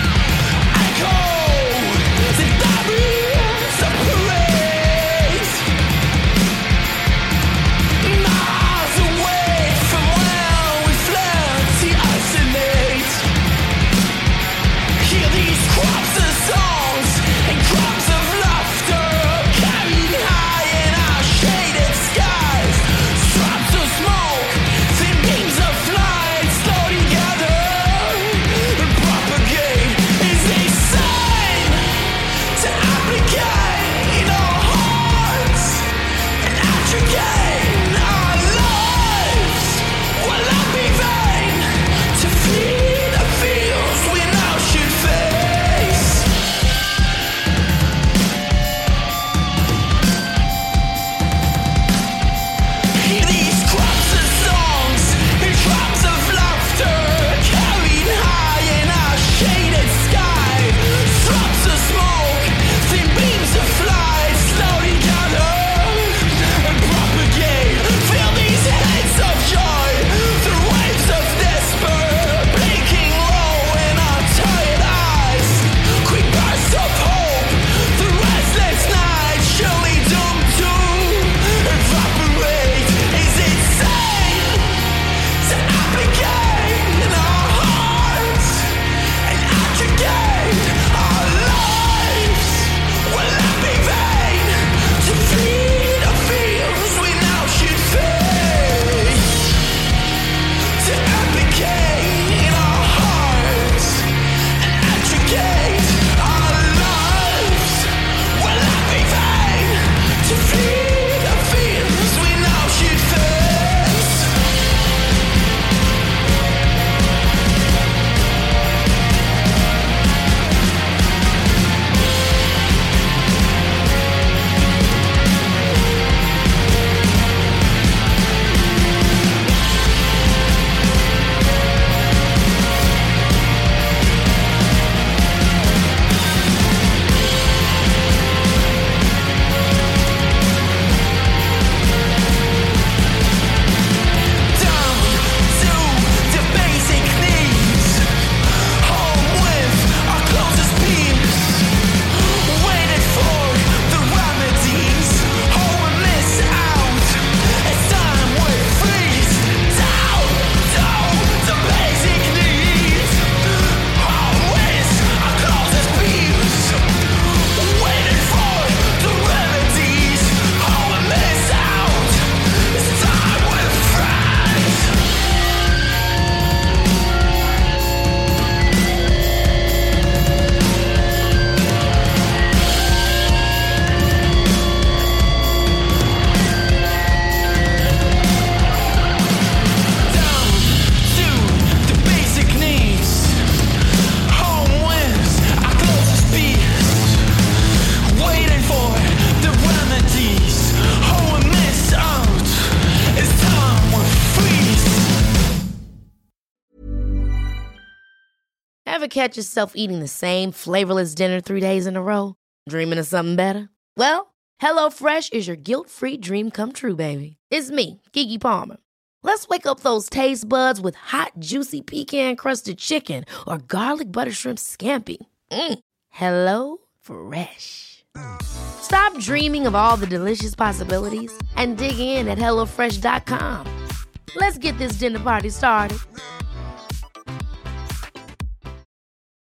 Ever catch yourself eating the same flavorless dinner 3 days in a row? Dreaming of something better? Well, HelloFresh is your guilt-free dream come true, baby. It's me, Keke Palmer. Let's wake up those taste buds with hot, juicy pecan-crusted chicken or garlic butter shrimp scampi. Hello Fresh. Stop dreaming of all the delicious possibilities and dig in at HelloFresh.com. Let's get this dinner party started.